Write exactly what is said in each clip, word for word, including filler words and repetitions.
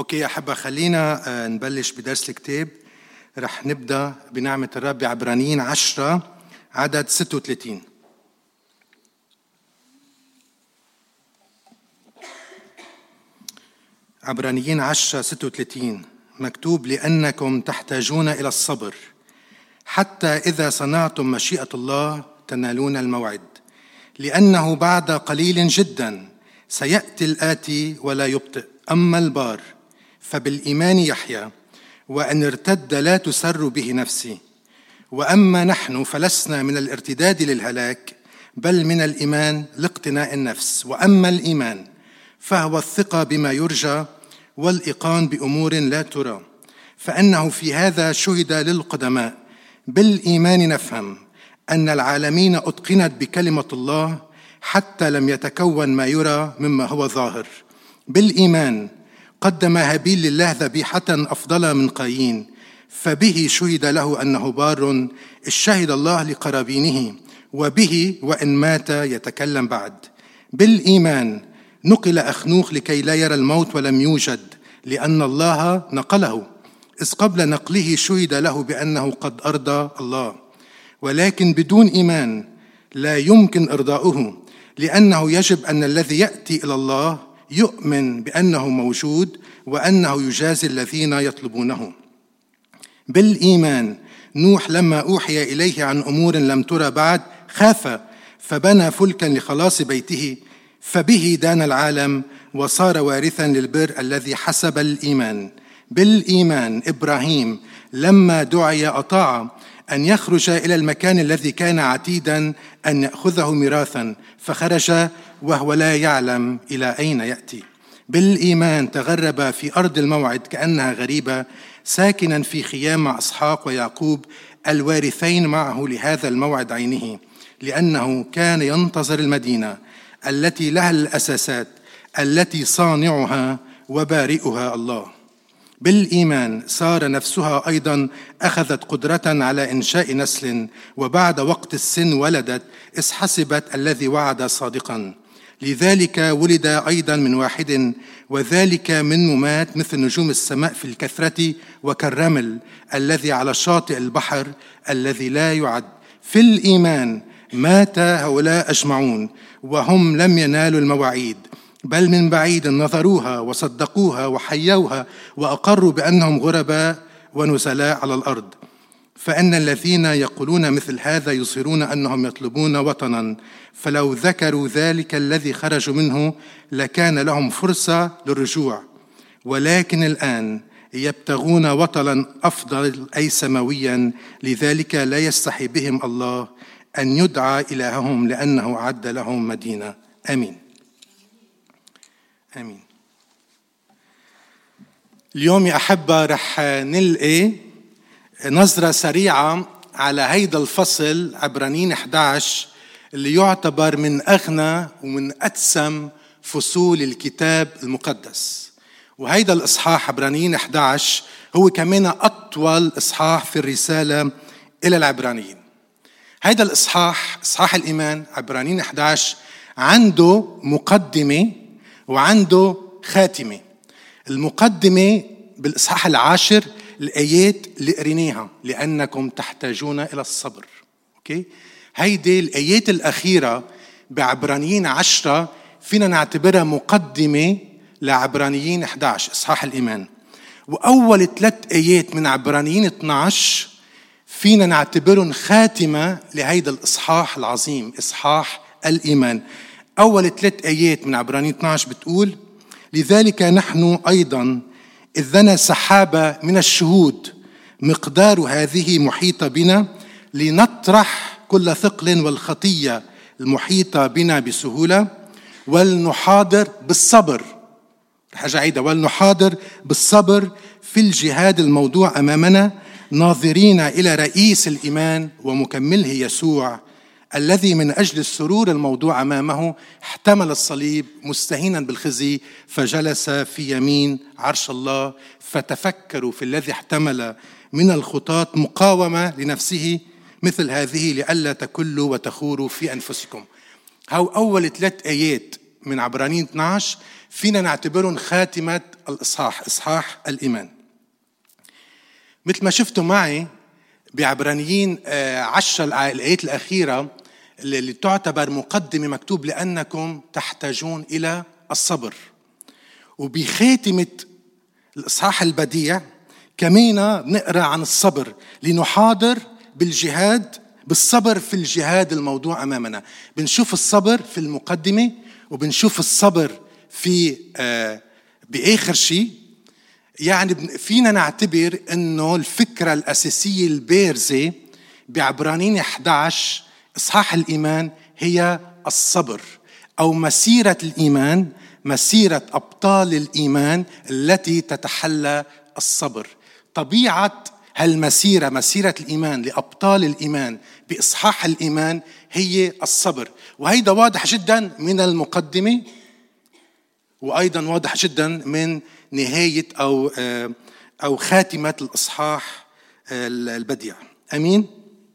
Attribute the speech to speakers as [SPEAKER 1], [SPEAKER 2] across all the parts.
[SPEAKER 1] أوكي يا أحبة، خلينا نبلش بدرس الكتاب. رح نبدأ بنعمة الرب بعبرانيين عشرة عدد ستة وثلاثين. عبرانيين عشرة ستة وثلاثين مكتوب: لأنكم تحتاجون إلى الصبر حتى إذا صنعتم مشيئة الله تنالون الموعد، لأنه بعد قليل جدا سيأتي الآتي ولا يبطئ، أما البار فبالإيمان يحيى، وأن ارتد لا تسر به نفسي. وأما نحن فلسنا من الارتداد للهلاك، بل من الإيمان لاقتناء النفس. وأما الإيمان فهو الثقة بما يرجى والإيقان بأمور لا ترى، فأنه في هذا شهد للقدماء. بالإيمان نفهم أن العالمين أتقنت بكلمة الله حتى لم يتكون ما يرى مما هو ظاهر. بالإيمان قدم هابيل لله ذبيحة أفضل من قايين، فبه شهد له أنه بار، إذ شهد الله لقرابينه، وبه وإن مات يتكلم بعد. بالإيمان نقل أخنوخ لكي لا يرى الموت ولم يوجد، لأن الله نقله، إذ قبل نقله شهد له بأنه قد أرضى الله. ولكن بدون إيمان لا يمكن إرضاؤه، لأنه يجب أن الذي يأتي إلى الله يؤمن بأنه موجود وأنه يجازي الذين يطلبونه. بالإيمان نوح لما أوحي إليه عن أمور لم ترى بعد خاف، فبنى فلكا لخلاص بيته، فبه دان العالم وصار وارثا للبر الذي حسب الإيمان. بالإيمان إبراهيم لما دعي أطاع أن يخرج إلى المكان الذي كان عتيدا أن يأخذه ميراثا، فخرج وهو لا يعلم إلى أين يأتي. بالإيمان تغرب في أرض الموعد كأنها غريبة، ساكنا في خيام مع إسحاق ويعقوب الوارثين معه لهذا الموعد عينه، لأنه كان ينتظر المدينة التي لها الأساسات، التي صانعها وبارئها الله. بالإيمان سارة نفسها أيضا أخذت قدرة على إنشاء نسل، وبعد وقت السن ولدت، إذ حسبت الذي وعد صادقا. لذلك ولد أيضا من واحد، وذلك من ممات مثل نجوم السماء في الكثرة، وكالرمل الذي على شاطئ البحر الذي لا يعد. في الإيمان مات هؤلاء أجمعون وهم لم ينالوا المواعيد، بل من بعيد نظروها وصدقوها وحيوها، وأقروا بأنهم غرباء ونزلاء على الأرض. فإن الذين يقولون مثل هذا يظهرون أنهم يطلبون وطنا، فلو ذكروا ذلك الذي خرجوا منه لكان لهم فرصة للرجوع. ولكن الآن يبتغون وطنا أفضل أي سماويا، لذلك لا يستحي بهم الله أن يدعى إلههم، لأنه أعد لهم مدينة. آمين آمين. اليوم يا أحبة رح نلقي نظرة سريعة على هيدا الفصل عبرانيين إحدى عشر، اللي يعتبر من أغنى ومن أتسم فصول الكتاب المقدس. وهيدا الإصحاح عبرانيين إحدى عشر هو كمان أطول إصحاح في الرسالة إلى العبرانيين. هيدا الإصحاح إصحاح الإيمان عبرانيين إحدى عشر عنده مقدمة وعنده خاتمة. المقدمة بالإصحاح العاشر الآيات اللي قريناها: لأنكم تحتاجون إلى الصبر. أوكي، هيدي الآيات الأخيرة بعبرانيين عشرة فينا نعتبرها مقدمة لعبرانيين إحدى عشر إصحاح الإيمان. وأول ثلاث آيات من عبرانيين اثني عشر فينا نعتبرهم خاتمة لهيدا الإصحاح العظيم إصحاح الإيمان. أول ثلاث آيات من عبرانيين اثني عشر بتقول: لذلك نحن أيضا إذ لنا سحابة من الشهود مقدار هذه محيطة بنا، لنطرح كل ثقل والخطية المحيطة بنا بسهولة، ولنحاضر بالصبر حاجة عيدة ولنحاضر بالصبر في الجهاد الموضوع أمامنا، ناظرين إلى رئيس الإيمان ومكمله يسوع، الذي من أجل السرور الموضوع أمامه احتمل الصليب مستهينا بالخزي، فجلس في يمين عرش الله. فتفكروا في الذي احتمل من الخطاة مقاومة لنفسه مثل هذه، لئلا تكلوا وتخوروا في أنفسكم. هاو أول ثلاث آيات من عبرانيين اثني عشر فينا نعتبرهم خاتمة الإصحاح، إصحاح الإيمان. مثل ما شفتوا معي بعبرانيين عشرة الآيات الأخيرة اللي تعتبر مقدمة، مكتوب لأنكم تحتاجون إلى الصبر. وبخاتمة الإصحاح البديع كمان بنقرأ عن الصبر، لنحاضر بالجهاد بالصبر في الجهاد الموضوع أمامنا. بنشوف الصبر في المقدمة، وبنشوف الصبر في آه بآخر شيء. يعني فينا نعتبر أنه الفكرة الأساسية البارزة بعبرانيين إحدى عشر إصحاح الإيمان هي الصبر، أو مسيرة الإيمان، مسيرة أبطال الإيمان التي تتحلى الصبر. طبيعة هالمسيرة، مسيرة الإيمان لأبطال الإيمان بإصحاح الإيمان، هي الصبر. وهيدا واضح جدا من المقدمة، وأيضا واضح جدا من نهاية أو أو خاتمة الإصحاح البديع. أمين.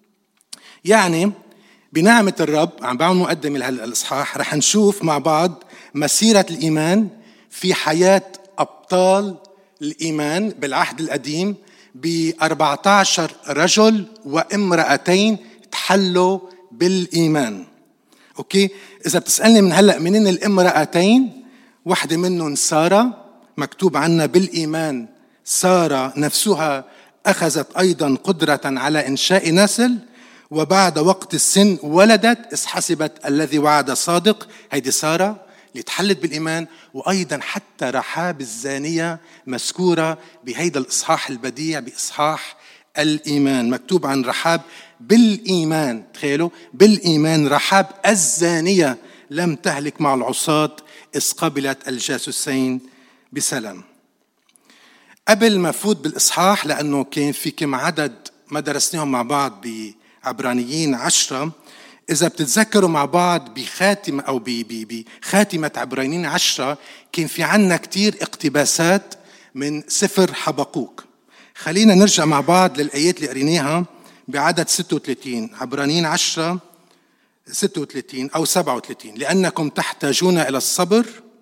[SPEAKER 1] يعني بنعمة الرب عم بعمل مقدمة لهالإصحاح، رح نشوف مع بعض مسيرة الإيمان في حياة أبطال الإيمان بالعهد القديم بأربعة عشر رجل وامرأتين تحلوا بالإيمان. أوكي، إذا بتسألني من هلأ منين الامرأتين، واحدة منهم سارة، مكتوب عنها بالإيمان سارة نفسها أخذت أيضا قدرة على إنشاء نسل، وبعد وقت السن ولدت إذ حسبت الذي وعد صادق. هيدي سارة اللي تحلت بالإيمان. وأيضا حتى رحاب الزانية مذكورة بهيدا الإصحاح البديع بإصحاح الإيمان، مكتوب عن رحاب بالإيمان. تخيلوا، بالإيمان رحاب الزانية لم تهلك مع العصاة إذ قبلت الجاسوسين بسلام. قبل ما فوت بالإصحاح، لأنه كان في كم عدد ما درسناهم مع بعض بعبرانيين عشرة، إذا بتتذكروا مع بعض بخاتمة أو بخاتمة عبرانيين عشرة كان في عنا كتير اقتباسات من سفر حبقوق. خلينا نرجع مع بعض للآيات اللي قريناها بعدد ستة وثلاثين، عبرانيين عشرة ستة وثلاثين أو سبعة وثلاثين، لأنكم تحتاجون إلى الصبر.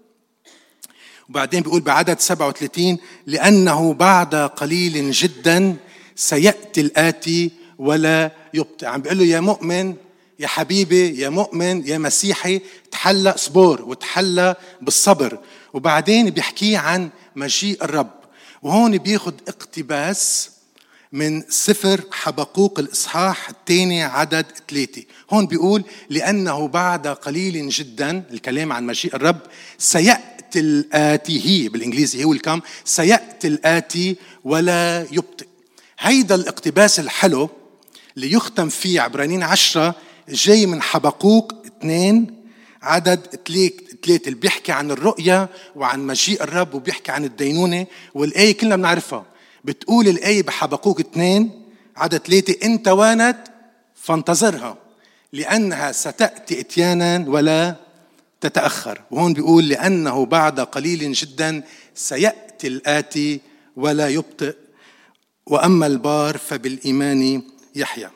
[SPEAKER 1] وبعدين بيقول بعدد سبعة وثلاثين لأنه بعد قليل جدا سيأتي الآتي ولا يبطئ. عم بيقول له يا مؤمن، يا حبيبي، يا مؤمن، يا مسيحي، تحلى صبور وتحلى بالصبر. وبعدين بيحكي عن مجيء الرب، وهون بياخد اقتباس من سفر حبقوق الإصحاح الثاني عدد ثلاثة. هون بيقول لأنه بعد قليل جدا، الكلام عن مجيء الرب، سيأتي الآتي، هي بالإنجليزي هو الكام، سيأتي الآتي ولا يبطئ. هيدا الاقتباس الحلو اللي يختم فيه عبرانيين عشرة جاي من حبقوق اثنين عدد ثلاثة، اللي بيحكي عن الرؤية وعن مجيء الرب وبيحكي عن الدينونة. والآية كلنا بنعرفها، بتقول الآية بحبقوق اثنين عدد ثلاثة إن توانت فانتظرها لأنها ستأتي إتيانا ولا تتأخر. وهون بيقول لأنه بعد قليل جدا سيأتي الآتي ولا يبطئ، وأما البار فبالإيمان يحيى.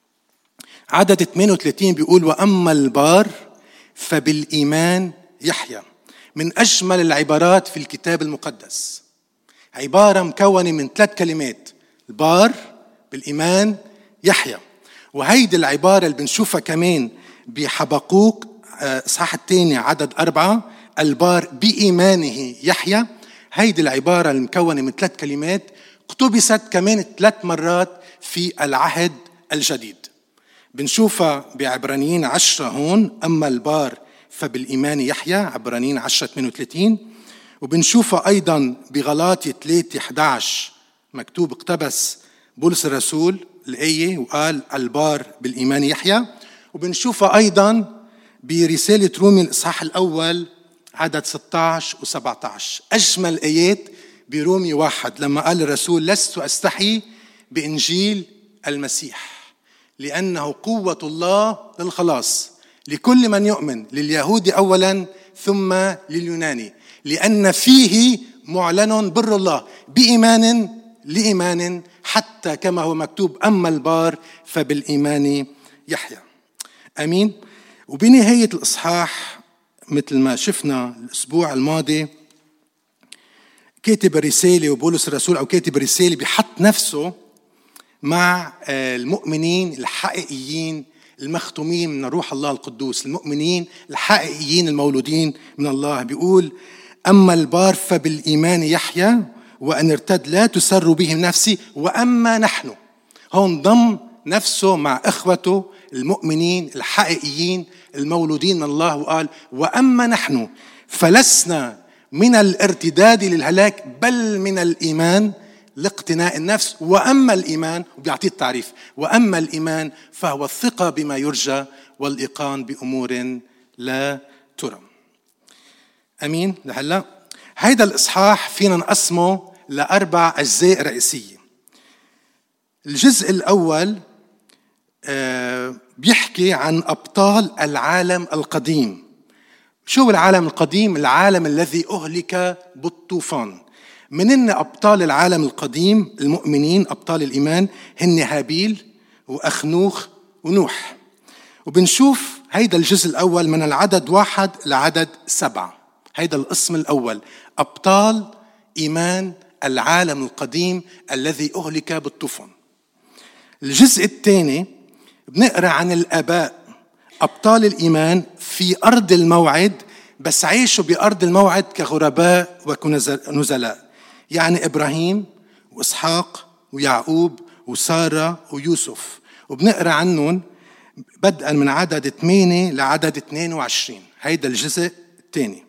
[SPEAKER 1] عدد ثمانية وثلاثين بيقول وأما البار فبالإيمان يحيى. من أجمل العبارات في الكتاب المقدس، عبارة مكونة من ثلاث كلمات، البار بالإيمان يحيى. وهيدي العبارة اللي بنشوفها كمان بحبقوق إصحاح الثاني عدد أربعة، البار بإيمانه يحيى. هيدي العبارة المكونة من ثلاث كلمات اقتبست كمان ثلاث مرات في العهد الجديد. بنشوفها بعبرانيين عشرة هون، أما البار فبالإيمان يحيى، عبرانيين عشرة ثمانية وثلاثين. وبنشوفها أيضا بغلاطي ثلاثة أحد عشر، مكتوب اقتبس بولس الرسول الآية وقال البار بالإيمان يحيى. وبنشوفها أيضا برسالة رومي الإصحاح الأول عدد ستة عشر و سبعة عشر. أجمل آيات برومي واحد لما قال الرسول لست أستحي بإنجيل المسيح لأنه قوة الله للخلاص لكل من يؤمن، لليهود أولا ثم لليوناني، لأن فيه معلن بر الله بإيمان لإيمان، حتى كما هو مكتوب أما البار فبالإيمان يحيى. أمين. وبنهاية الإصحاح مثل ما شفنا الأسبوع الماضي كاتب الرسالة وبولس الرسول أو كاتب الرسالة بيحط نفسه مع المؤمنين الحقيقيين المختومين من روح الله القدوس، المؤمنين الحقيقيين المولودين من الله. بيقول: أما البار فبالإيمان يحيى، وأن ارتد لا تسر به نفسي، وأما نحن. هون ضم نفسه مع إخوته المؤمنين الحقيقيين المولودين من الله، وقال: وأما نحن فلسنا من الارتداد للهلاك بل من الإيمان لاقتناء النفس. وأما الإيمان، وبيعطيه التعريف، وأما الإيمان فهو الثقة بما يرجى والإيقان بأمور لا ترى. أمين. لهلا هيدا الإصحاح فينا نقسمه لأربع أجزاء رئيسية. الجزء الأول بيحكي عن أبطال العالم القديم. شو العالم القديم؟ العالم الذي أهلك بالطوفان. من إن أبطال العالم القديم المؤمنين أبطال الإيمان هن هابيل وأخنوخ ونوح. وبنشوف هيدا الجزء الأول من العدد واحد لعدد سبعة. هيدا القسم الأول، أبطال إيمان العالم القديم الذي أهلك بالطوفان. الجزء الثاني بنقرأ عن الآباء أبطال الإيمان في أرض الموعد، بس عيشوا بأرض الموعد كغرباء وكنزلاء، يعني إبراهيم وإسحاق ويعقوب وسارة ويوسف. وبنقرأ عنهم بدءا من عدد ثمانية لعدد اثنين وعشرين. هيدا الجزء الثاني.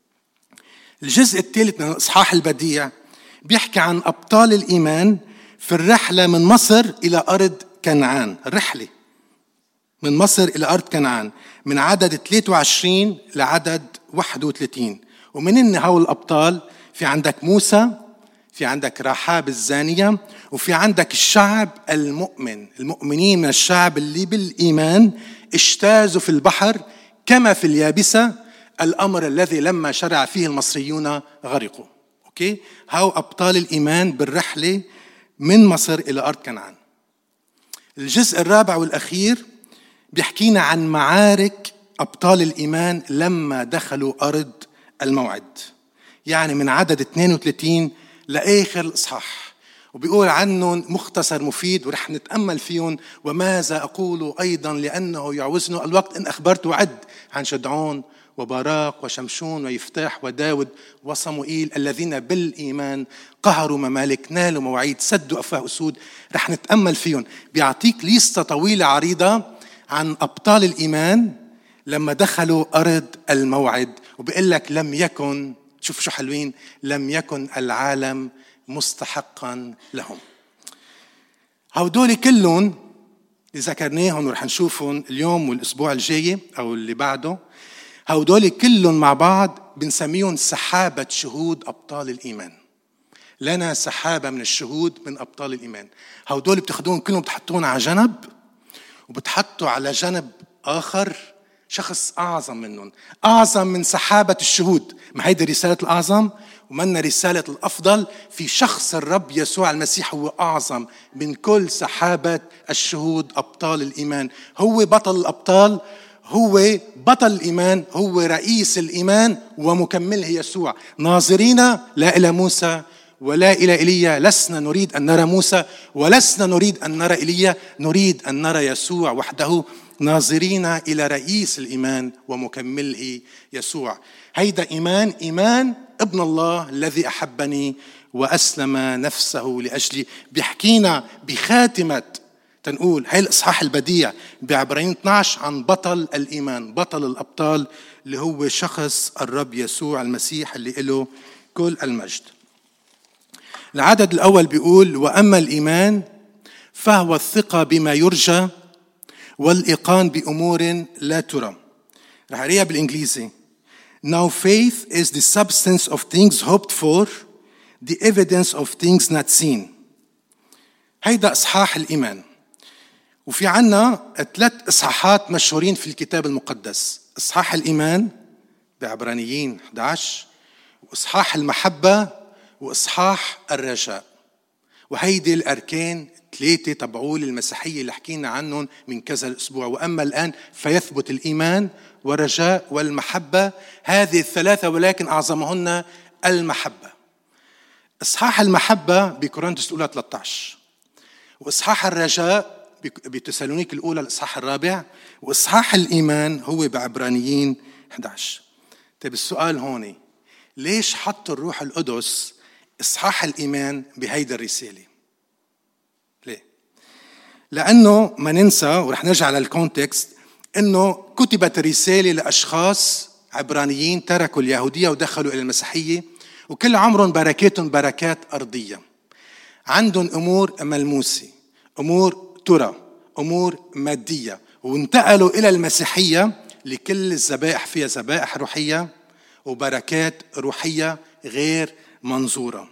[SPEAKER 1] الجزء الثالث من الإصحاح البديع بيحكي عن أبطال الإيمان في الرحلة من مصر إلى أرض كنعان. الرحلة من مصر إلى أرض كنعان من عدد ثلاثة وعشرين لعدد واحد وثلاثين. ومن إن هؤلاء الأبطال في عندك موسى، في عندك رحاب الزانية، وفي عندك الشعب المؤمن، المؤمنين من الشعب اللي بالإيمان اجتازوا في البحر كما في اليابسة، الأمر الذي لما شرع فيه المصريون غرقوا. أوكي؟ هاو أبطال الإيمان بالرحلة من مصر إلى أرض كنعان. الجزء الرابع والأخير بيحكينا عن معارك أبطال الإيمان لما دخلوا أرض الموعد، يعني من عدد اثنين وثلاثين لآخر الإصحاح. وبيقول عنهم مختصر مفيد ورح نتأمل فيهم. وماذا أقول أيضا لأنه يعوزنا الوقت إن أخبرت وعد عن شدعون وبراق وشمشون ويفتاح وداود وصموئيل الذين بالإيمان قهروا ممالك، نالوا مواعيد، سدوا أفواه أسود. رح نتأمل فيهم. بيعطيك ليستة طويلة عريضة عن أبطال الإيمان لما دخلوا أرض الموعد، وبيقول لك لم يكن، شوف شو حلوين، لم يكن العالم مستحقا لهم. هودول كلهم ذكرناهم ورح نشوفهم اليوم والأسبوع الجاي أو اللي بعده. هودول كلهم مع بعض بنسميهم سحابة شهود أبطال الإيمان. لنا سحابة من الشهود من أبطال الإيمان. هودول بتاخدون كلهم بتحطون على جنب، وبتحطوا على جنب آخر شخص أعظم منهم، أعظم من سحابة الشهود. ما هيدي رسالة الأعظم ومنا رسالة الأفضل. في شخص الرب يسوع المسيح هو أعظم من كل سحابة الشهود أبطال الإيمان. هو بطل الأبطال، هو بطل الإيمان، هو رئيس الإيمان ومكمله يسوع. ناظرين لا إلى موسى ولا إلى إيليا، لسنا نريد أن نرى موسى ولسنا نريد أن نرى إيليا، نريد أن نرى يسوع وحده، ناظرين إلى رئيس الإيمان ومكمله يسوع. هيدا إيمان، إيمان ابن الله الذي أحبني وأسلم نفسه لأجلي. بيحكينا بخاتمة تنقول هاي الإصحاح البديع بعبرانيين اثني عشر عن بطل الإيمان، بطل الأبطال اللي هو شخص الرب يسوع المسيح اللي له كل المجد. العدد الأول بيقول: وأما الإيمان فهو الثقة بما يرجى والإيقان بأمور لا ترى. رح أقرأها بالإنجليزي. Now faith is the substance of things hoped for, the evidence of things not seen. هيدا إصحاح الإيمان. وفي عنا ثلاث إصحاحات مشهورين في الكتاب المقدس: إصحاح الإيمان بعبرانيين أحد عشر، وإصحاح المحبة، وإصحاح الرجاء. وهيدي الأركان ثلاثة تبعول المسيحية اللي حكينا عنهم من كذا الأسبوع. وأما الآن فيثبت الإيمان والرجاء والمحبة، هذه الثلاثة ولكن أعظمهن المحبة. إصحاح المحبة بكورنثوس الأولى ثلاثة عشر، وإصحاح الرجاء بتسالونيك الأولى الإصحاح الرابع، وإصحاح الإيمان هو بعبرانيين إحدى عشر. طيب السؤال هون، ليش حط الروح القدس إصحاح الإيمان بهيدا الرسالة؟ ليه؟ لأنه ما ننسى ورح نرجع للكونتكست إنه كتبت الرسالة لأشخاص عبرانيين تركوا اليهودية ودخلوا إلى المسيحية، وكل عمرهم بركاتهم بركات أرضية، عندهم أمور ملموسة، أمور ترى، أمور مادية، وانتقلوا إلى المسيحية لكل الذبائح فيها ذبائح روحية وبركات روحية غير منظورة.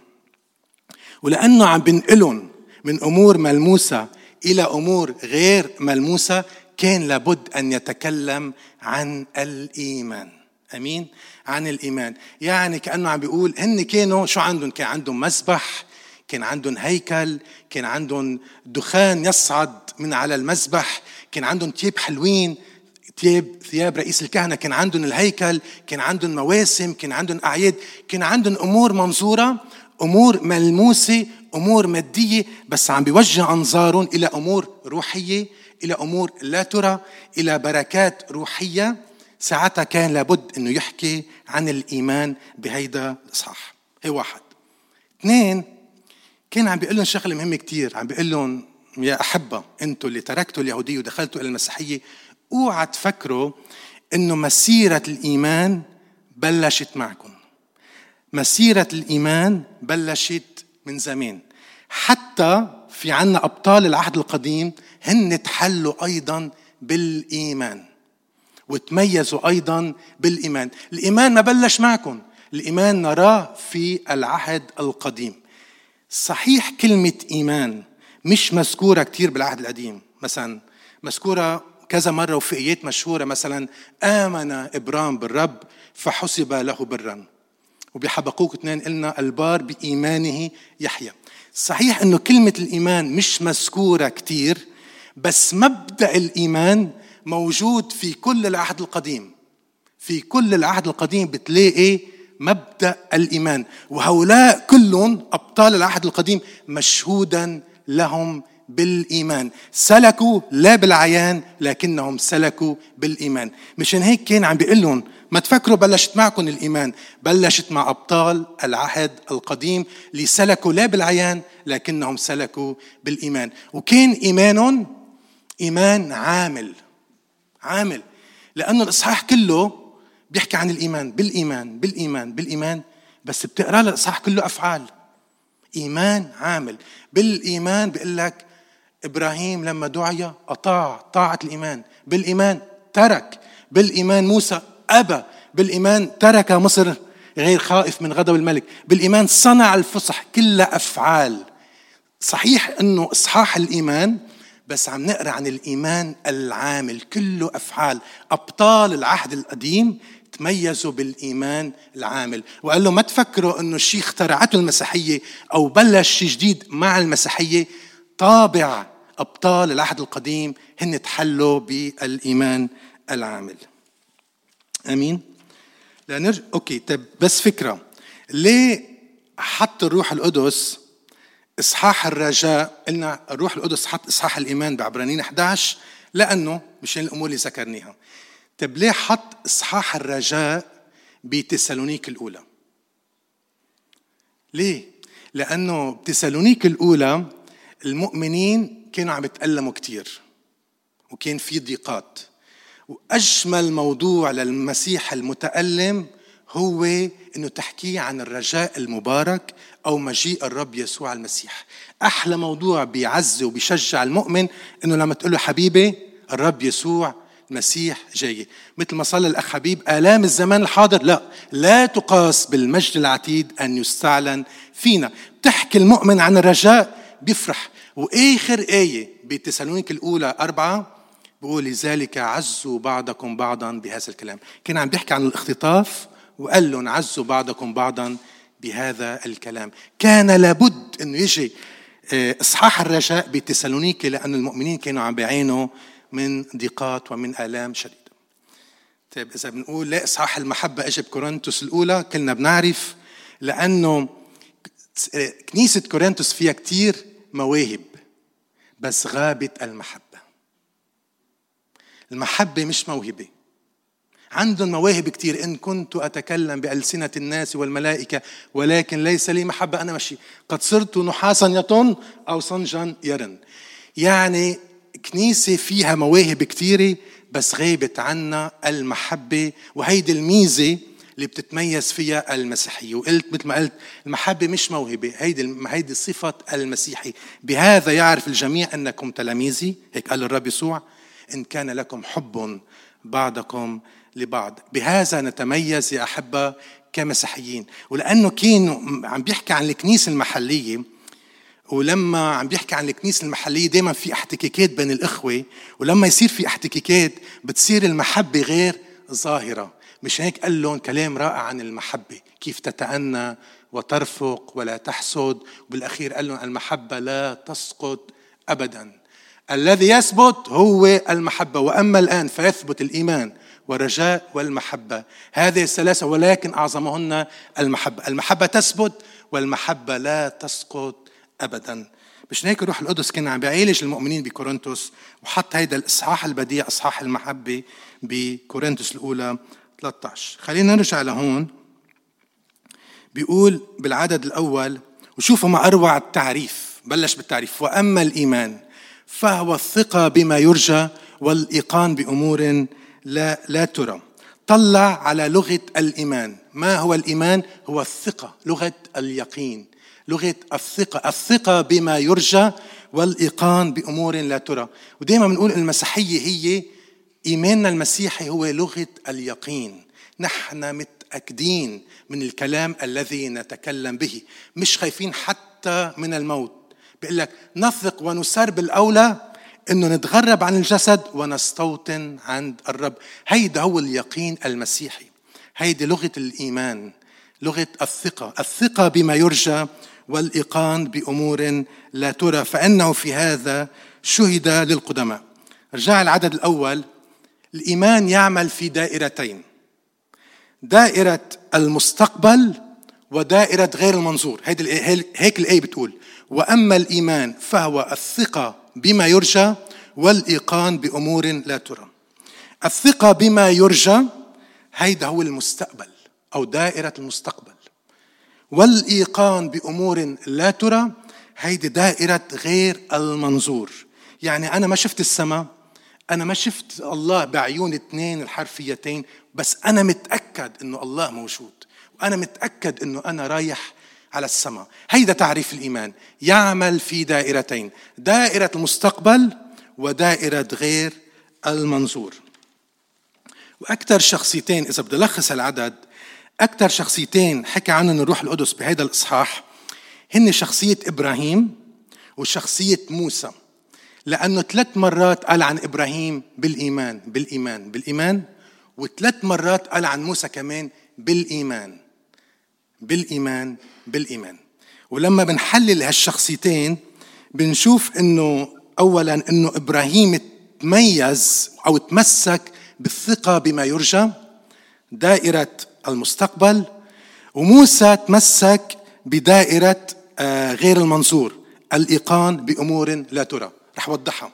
[SPEAKER 1] ولأنه عم بنقلهم من أمور ملموسة إلى أمور غير ملموسة، كان لابد أن يتكلم عن الإيمان. أمين؟ عن الإيمان. يعني كأنه عم بيقول هن كانوا شو عندهم؟ كان عندهم مسبح، كان عندهم هيكل، كان عندهم دخان يصعد من على المسبح، كان عندهم تياب حلوين، تياب ثياب رئيس الكهنة، كان عندهم الهيكل، كان عندهم مواسم، كان عندهم أعياد، كان عندهم أمور منظورة، أمور ملموسة، أمور مادية، بس عم بيوجه أنظارهم إلى أمور روحية، إلى أمور لا ترى، إلى بركات روحية. ساعتها كان لابد أنه يحكي عن الإيمان بهيدا الإصحاح. هي واحد. اثنين، كان عم بيقول لهم شغله مهمه كتير، عم بيقول لهم يا أحبة أنتوا اللي تركتوا اليهودية ودخلتوا إلى المسيحية، اوعى تفكروا إنه مسيرة الإيمان بلشت معكم. مسيرة الإيمان بلشت من زمان. حتى في عنا أبطال العهد القديم هن تحلوا أيضا بالإيمان وتميزوا أيضا بالإيمان. الإيمان ما بلش معكم، الإيمان نراه في العهد القديم. صحيح كلمة إيمان مش مذكورة كتير بالعهد القديم، مثلا مذكورة كذا مرة وفي آيات مشهورة، مثلا آمن إبرام بالرب فحسب له برا، وبحبقوق اثنين قلنا البار بإيمانه يحيى. صحيح أنه كلمة الإيمان مش مذكورة كتير، بس مبدأ الإيمان موجود في كل العهد القديم. في كل العهد القديم بتلاقي مبدأ الإيمان، وهؤلاء كلهم أبطال العهد القديم مشهودا لهم بالإيمان، سلكوا لا بالعيان لكنهم سلكوا بالإيمان. مشان هيك كان عم بيقول لهم ما تفكروا بلشت معكم الإيمان، بلشت مع أبطال العهد القديم اللي سلكوا لا بالعيان لكنهم سلكوا بالإيمان. وكان إيمانهم إيمان عامل عامل لأنه الإصحاح كله بيحكي عن الإيمان، بالإيمان بالإيمان بالإيمان، بس بتقرأ الإصحاح كله أفعال. إيمان عامل بالإيمان. بيقول لك إبراهيم لما دعي أطاع طاعة الإيمان، بالإيمان ترك، بالإيمان موسى أبى، بالإيمان ترك مصر غير خائف من غضب الملك، بالإيمان صنع الفصح، كلها أفعال. صحيح أنه إصحاح الإيمان، بس عم نقرأ عن الإيمان العامل، كله أفعال. أبطال العهد القديم تميزوا بالإيمان العامل. وقال له ما تفكروا أنه الشيء اخترعته المسيحية أو بلش شيء جديد مع المسيحية. طابع أبطال العهد القديم هن تحلوا بالإيمان العامل. أمين. لنرجع أوكي. طب بس فكرة، ليه حط الروح القدس إصحاح الرجاء؟ قلنا الروح القدس حط إصحاح الإيمان بعبرانيين إحدى عشر لأنه مشان الأمور اللي ذكرناها. طب ليه حط إصحاح الرجاء بتسالونيك الأولى؟ ليه؟ لأنه بتسالونيك الأولى المؤمنين كانوا عم يتألموا كتير وكان في ضيقات، وأجمل موضوع للمسيح المتألم هو إنه تحكيه عن الرجاء المبارك أو مجيء الرب يسوع المسيح. أحلى موضوع بيعزي وبيشجع المؤمن إنه لما تقول له حبيبي الرب يسوع المسيح جاي. مثل ما صلى الأخ حبيب، آلام الزمان الحاضر لا لا تقاس بالمجد العتيد أن يستعلن فينا. تحكي المؤمن عن الرجاء بيفرح. وآخر آية بتسالونيك الأولى أربعة بقول لذلك عزوا بعضكم بعضا بهذا الكلام. كان عم بيحكي عن الاختطاف وقال لهم عزوا بعضكم بعضا بهذا الكلام. كان لابد انه يجي اصحاح الرجاء بتسالونيكي لأن المؤمنين كانوا عم بيعانوا من ضيقات ومن آلام شديدة. طيب إذا بنقول لا إصحاح المحبة اجى بكورنثوس الأولى، كلنا بنعرف لأنه كنيسة كورنثوس فيها كتير مواهب بس غابت المحبة. المحبة مش موهبة. عندهم مواهب كتير، إن كنت أتكلم بألسنة الناس والملائكة ولكن ليس لي محبة أنا ماشي قد صرت نحاسا يطن أو صنجا يرن. يعني كنيسة فيها مواهب كتيرة بس غيبت عنا المحبة، وهيدي الميزة اللي بتتميز فيها المسيحية. وقلت مثل ما قلت المحبة مش موهبة، هيدي هيدي صفة المسيحي. بهذا يعرف الجميع أنكم تلاميذي، هيك قال الرب يسوع، إن كان لكم حب بعضكم لبعض. بهذا نتميز يا أحبة كمسيحيين. ولأنه كان عم بيحكي عن الكنيسة المحلية، ولما عم بيحكي عن الكنيسة المحلية دايما في احتكاكات بين الإخوة، ولما يصير في احتكاكات بتصير المحبة غير ظاهرة. مش هيك قال لهم كلام رائع عن المحبة، كيف تتأنى وترفق ولا تحسد، وبالأخير قال لهم المحبة لا تسقط أبدا. الذي يثبت هو المحبة، وأما الآن فيثبت الإيمان والرجاء والمحبة، هذه الثلاثة ولكن أعظمهن المحبة. المحبة تثبت والمحبة لا تسقط أبدا. مش هيك الروح القدس كان عم بيعالج المؤمنين بكورنثوس وحط هيدا الإصحاح البديع إصحاح المحبة بكورنثوس الأولى ثلاثة عشر. خلينا نرجع لهون. بيقول بالعدد الأول، وشوفوا ما أروع التعريف، بلش بالتعريف: وأما الإيمان فهو الثقة بما يرجى والإيقان بأمور لا, لا ترى. طلع على لغة الإيمان. ما هو الإيمان؟ هو الثقة، لغة اليقين، لغة الثقة، الثقة بما يرجى والإيقان بأمور لا ترى. ودائما بنقول المسيحية هي إيماننا المسيحي هو لغة اليقين. نحن متأكدين من الكلام الذي نتكلم به، مش خايفين حتى من الموت. بيقول لك نثق ونسر بالأولى إنه نتغرب عن الجسد ونستوطن عند الرب. هيدا هو اليقين المسيحي، هيدي لغة الإيمان، لغة الثقة، الثقة بما يرجى والإيقان بأمور لا ترى، فإنه في هذا شهد للقدماء. رجع العدد الأول. الإيمان يعمل في دائرتين: دائرة المستقبل ودائرة غير المنظور. هيك الآية بتقول: وأما الإيمان فهو الثقة بما يرجى والإيقان بأمور لا ترى. الثقة بما يرجى هيدا هو المستقبل أو دائرة المستقبل، والإيقان بأمور لا ترى هيدي دائرة غير المنظور. يعني أنا ما شفت السماء، أنا ما شفت الله بعيون اثنين الحرفيتين، بس أنا متأكد إنه الله موجود، وأنا متأكد إنه أنا رايح على السماء. هيدا تعريف الإيمان، يعمل في دائرتين: دائرة المستقبل ودائرة غير المنظور. وأكثر شخصيتين، إذا بدي ألخص العدد، أكثر شخصيتين حكى عنهم الروح القدس بهذا الإصحاح هن شخصية إبراهيم وشخصية موسى. لأنه ثلاث مرات قال عن إبراهيم بالإيمان بالإيمان بالإيمان، وثلاث مرات قال عن موسى كمان بالإيمان بالإيمان بالإيمان. ولما بنحلل هالشخصيتين بنشوف إنه أولاً إنه إبراهيم تميز أو تمسك بالثقة بما يرجى، دائرة المستقبل، وموسى تمسك بدائرة غير المنظور، الإيقان بأمور لا ترى. رح وضحها.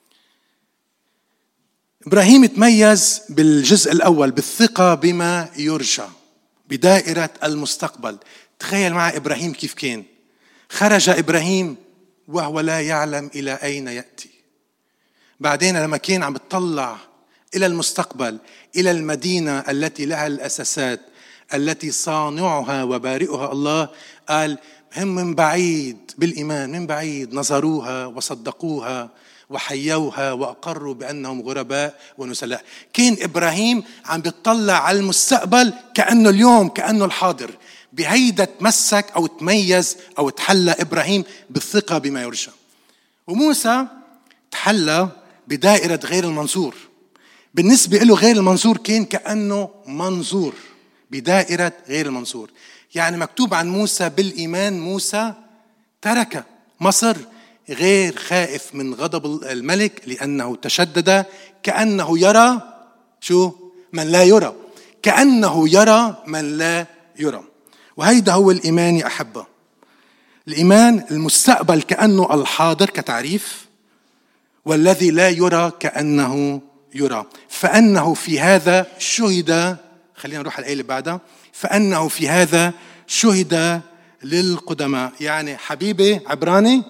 [SPEAKER 1] إبراهيم تميز بالجزء الأول بالثقة بما يرجى بدائرة المستقبل. تخيل مع إبراهيم كيف كان. خرج إبراهيم وهو لا يعلم إلى أين يأتي. بعدين لما كان عم بتطلع إلى المستقبل، إلى المدينة التي لها الأساسات، التي صانعها وبارئها الله، قال هم من بعيد بالإيمان، من بعيد نظروها وصدقوها وحيوها وأقروا بأنهم غرباء ونسلاء. كان إبراهيم عم بيطلع على المستقبل كأنه اليوم، كأنه الحاضر. بهيدا تمسك أو تميز أو تحلى إبراهيم بالثقة بما يرجى. وموسى تحلى بدائرة غير المنظور. بالنسبة له غير المنظور كان كأنه منظور، بدائرة غير المنظور. يعني مكتوب عن موسى بالإيمان موسى ترك مصر غير خائف من غضب الملك لأنه تشدد، كأنه يرى شو من لا يرى، كأنه يرى من لا يرى. وهيدا هو الإيمان يا أحبة. الإيمان المستقبل كأنه الحاضر كتعريف، والذي لا يرى كأنه يرى. فأنه في هذا شهد، خلينا نروح الآية اللي بعدها، فأنه في هذا شهد للقدماء. يعني حبيبي عبراني،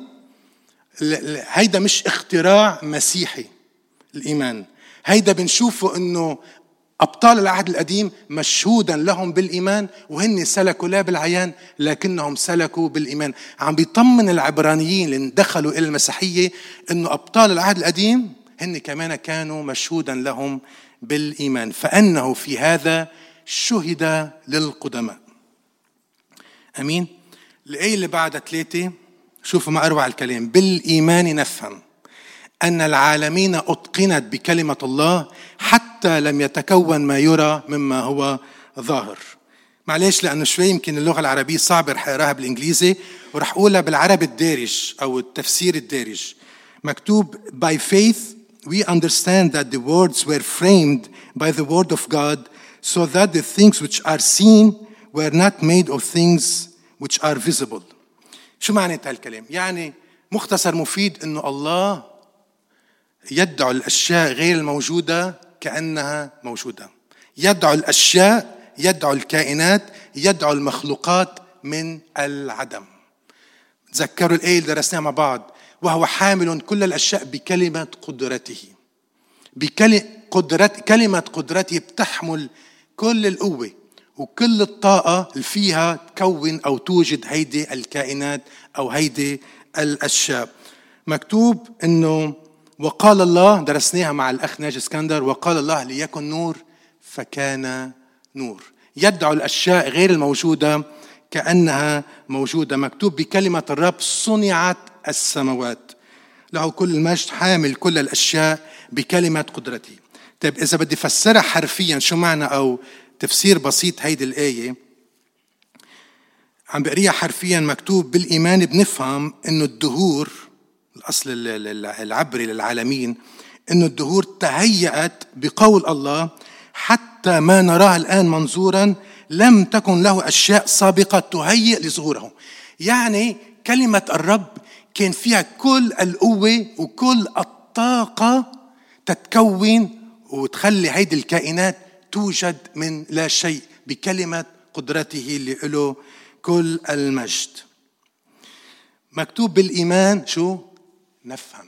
[SPEAKER 1] هيدا مش اختراع مسيحي الإيمان، هيدا بنشوفه أنه أبطال العهد القديم مشهودا لهم بالإيمان، وهن سلكوا لا بالعيان لكنهم سلكوا بالإيمان. عم بيطمن العبرانيين اللي دخلوا إلى المسيحية أنه أبطال العهد القديم هن كمان كانوا مشهودا لهم بالإيمان. فأنه في هذا شهد للقدماء. أمين. الآية اللي بعدها ثلاثة، شوفوا ما أروع الكلام. بالإيمان نفهم أن العالمين أتقنت بكلمة الله حتى لم يتكون ما يرى مما هو ظاهر. معليش لأنه شوي يمكن اللغة العربية صعبة، رح أقراها بالإنجليزي ورح أقولها بالعربي الدارج أو التفسير الدارج. مكتوب by faith we understand that the words were framed by the word of God so that the things which are seen were not made of things which are visible. شو معنى هالكلام؟ يعني مختصر مفيد إنه الله يدعو الأشياء غير الموجودة كأنها موجودة، يدعو الأشياء، يدعو الكائنات، يدعو المخلوقات من العدم. تذكروا الآية اللي درسناها مع بعض، وهو حامل كل الأشياء بكلمة قدرته. بكلمة كلمة قدرته بتحمل كل القوة وكل الطاقة اللي فيها تكون أو توجد هيدي الكائنات أو هيدي الأشياء. مكتوب إنه وقال الله، درسناها مع الأخ ناجي اسكندر، وقال الله ليكن نور فكان نور. يدعو الأشياء غير الموجودة كأنها موجودة. مكتوب بكلمة الرب صنعت السماوات، له كل المجد حامل كل الأشياء بكلمة قدرته. طيب إذا بدي فسرها حرفيا شو معنى أو تفسير بسيط هيدي الآية، عم بقريها حرفيا. مكتوب بالإيمان بنفهم إنه الدهور، الأصل العبري للعالمين، إنه الدهور تهيأت بقول الله حتى ما نراه الآن منظورا لم تكن له أشياء سابقة تهيئ لظهوره. يعني كلمة الرب كان فيها كل القوة وكل الطاقة تتكون وتخلي هيدي الكائنات توجد من لا شيء بكلمة قدرته اللي له كل المجد. مكتوب بالإيمان شو؟ نفهم.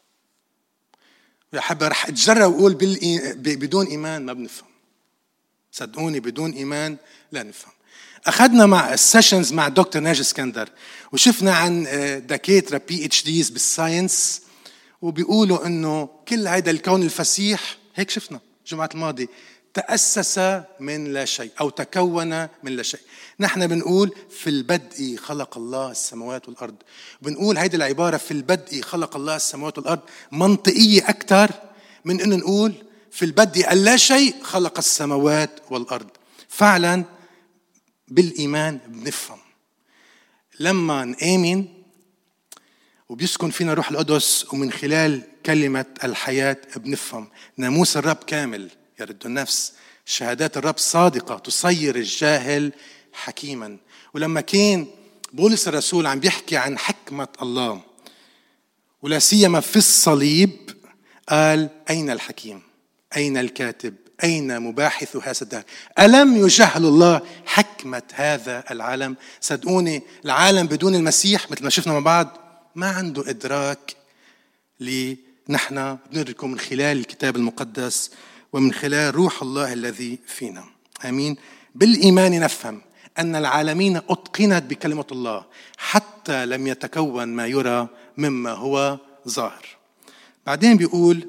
[SPEAKER 1] يا حبا رح اتجرأ وأقول بدون إيمان ما بنفهم. صدقوني بدون إيمان لا نفهم. أخذنا مع السيشنز مع دكتور ناجي اسكندر وشفنا عن دكاترة بي اتش ديز بالساينس وبيقولوا إنه كل هيدا الكون الفسيح، هيك شفنا الجمعة الماضية، تأسس من لا شيء أو تكون من لا شيء. نحن بنقول في البدء خلق الله السماوات والأرض. بنقول هيدي العبارة في البدء خلق الله السماوات والأرض منطقية أكثر من إنه نقول في البدء اللا شيء خلق السماوات والأرض. فعلا بالإيمان بنفهم. لما نآمن وبيسكن فينا روح القدس ومن خلال كلمة الحياة بنفهم. ناموس الرب كامل يرد النفس، شهادات الرب صادقة تصير الجاهل حكيما. ولما كان بولس الرسول عم بيحكي عن حكمة الله ولا سيما في الصليب، قال أين الحكيم؟ أين الكاتب؟ أين مباحث هذا الدهر؟ ألم يجهل الله حكمة هذا العالم؟ صدقوني العالم بدون المسيح مثل ما شفنا مع بعض ما عنده إدراك لي نحن بندركه من خلال الكتاب المقدس ومن خلال روح الله الذي فينا. آمين. بالإيمان نفهم أن العالمين أتقنت بكلمة الله حتى لم يتكون ما يرى مما هو ظاهر. بعدين بيقول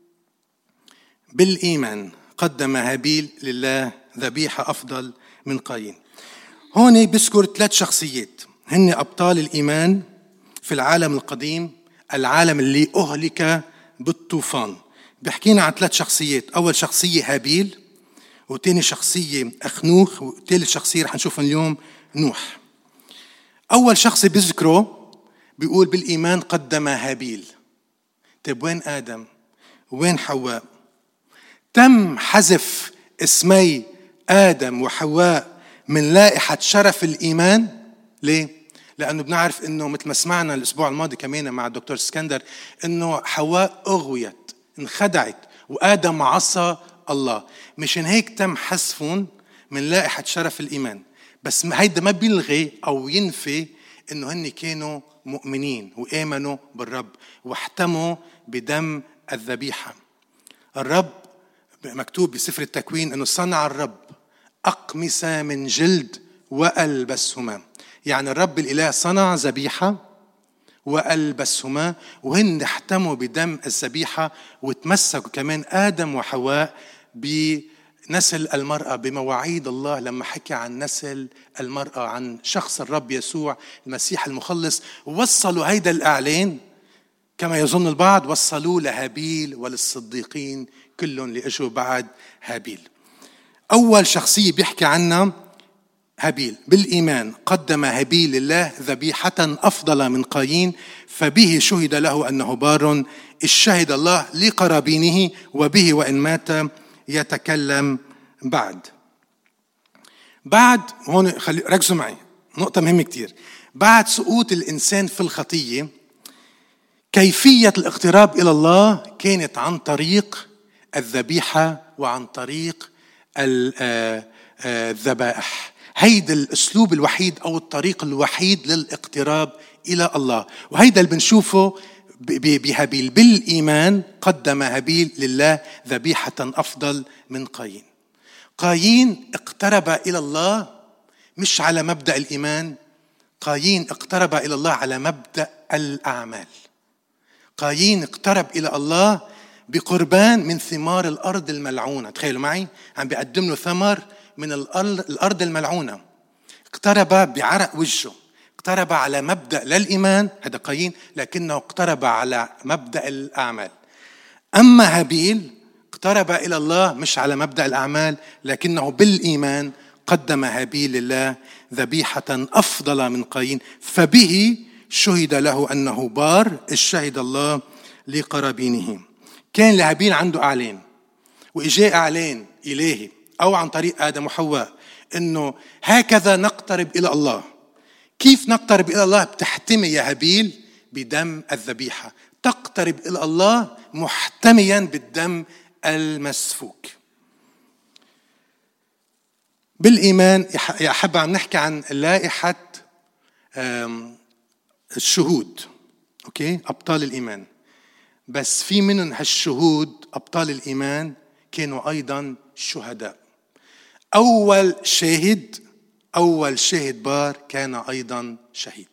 [SPEAKER 1] بالإيمان قدم هابيل لله ذبيحة أفضل من قايين. هون بيذكر ثلاث شخصيات هن أبطال الإيمان في العالم القديم، العالم اللي أهلك بالطوفان. بيحكينا عن ثلاث شخصيات. أول شخصية هابيل، وتاني شخصية أخنوخ، وثالث شخصية رح نشوفها اليوم نوح. أول شخص بيذكره بيقول بالإيمان قدم هابيل. طيب وين آدم؟ وين حواء؟ تم حذف اسمي آدم وحواء من لائحة شرف الإيمان. ليه؟ لأنه بنعرف إنه مثل ما سمعنا الأسبوع الماضي كمان مع الدكتور اسكندر إنه حواء أغويت، انخدعت، وآدم عصى الله. مشان هيك تم حذفهم من لائحة شرف الإيمان. بس هيدا ما بيلغي أو ينفي إنه هن كانوا مؤمنين وآمنوا بالرب واحتموا بدم الذبيحة. الرب مكتوب بسفر التكوين إنه صنع الرب أقمصة من جلد وألبسهما. يعني الرب الإله صنع ذبيحة وألبسهما، وهن احتموا بدم الذبيحة وتمسكوا كمان آدم وحواء بنسل المرأة بمواعيد الله لما حكى عن نسل المرأة، عن شخص الرب يسوع المسيح المخلص. ووصلوا هيدا الإعلان كما يظن البعض، وصلوا لهابيل وللصديقين كلهم اللي اجوا بعد هابيل. أول شخصية بيحكي عنها هابيل. بالإيمان قدم هابيل لله ذبيحة أفضل من قايين، فبه شهد له أنه بار، الشهد الله لقرابينه، وبه وإن مات يتكلم بعد. بعد هون خلي ركزوا معي نقطة مهمة كتير. بعد سقوط الإنسان في الخطية كيفية الاقتراب إلى الله كانت عن طريق الذبيحة وعن طريق الذبائح. هيدا الأسلوب الوحيد أو الطريق الوحيد للاقتراب إلى الله، وهيدا اللي بنشوفه بهابيل. بالإيمان قدم هابيل لله ذبيحة أفضل من قايين. قايين اقترب إلى الله مش على مبدأ الإيمان، قايين اقترب إلى الله على مبدأ الأعمال. قايين اقترب إلى الله بقربان من ثمار الأرض الملعونة. تخيلوا معي، عم بيقدم له ثمر من الأرض الملعونة. اقترب بعرق وجهه، اقترب على مبدأ للإيمان، هذا قايين، لكنه اقترب على مبدأ الأعمال. أما هابيل اقترب إلى الله مش على مبدأ الأعمال، لكنه بالإيمان قدم هابيل لله ذبيحة أفضل من قايين، فبه شهد له أنه بار، الشهد الله لقرابينه. كان لهابيل عنده أعلان، وإجاء أعلان إلهي أو عن طريق آدم وحواء إنه هكذا نقترب إلى الله. كيف نقترب إلى الله؟ بتحتمي يا هابيل بدم الذبيحة، تقترب إلى الله محتميا بالدم المسفوك. بالإيمان يا أحبة عم نحكي عن لائحة الشهود، أوكي، أبطال الإيمان. بس في منهم هالشهود أبطال الإيمان كانوا أيضا شهداء. أول شاهد أول شاهد بار كان أيضا شهيد.